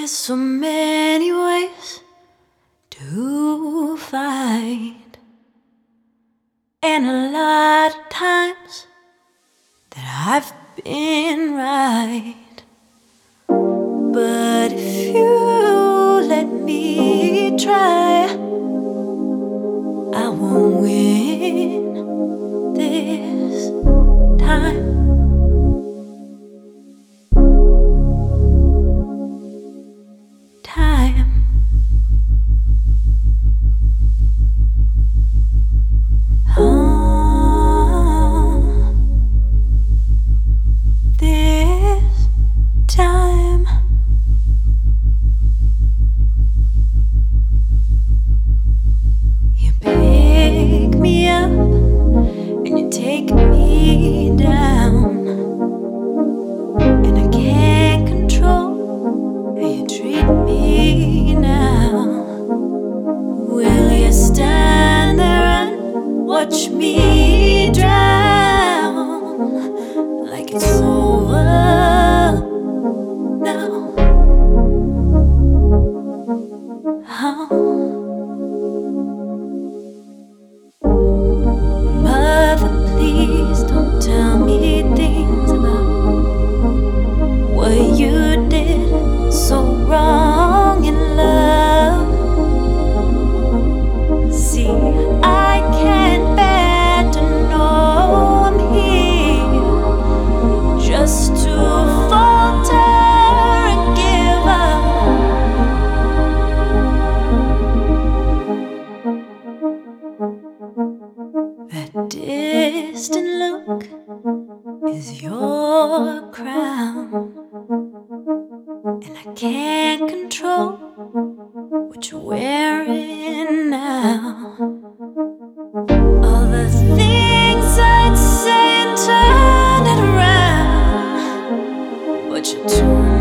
There's so many ways to fight, and a lot of times that I've been right. But if you let me try, I won't win this time. This time. You pick me up and you take me down, and I can't control how you treat me now. Will you stand there and watch me drown like it's over now? How? Mother, please don't tell me things about what you did so wrong in love. See, I can't bear to know I'm here just to falter and give up. That distant look is your crown, and I can't control what you're wearing now. All the things I'd say and turn it around, but you turn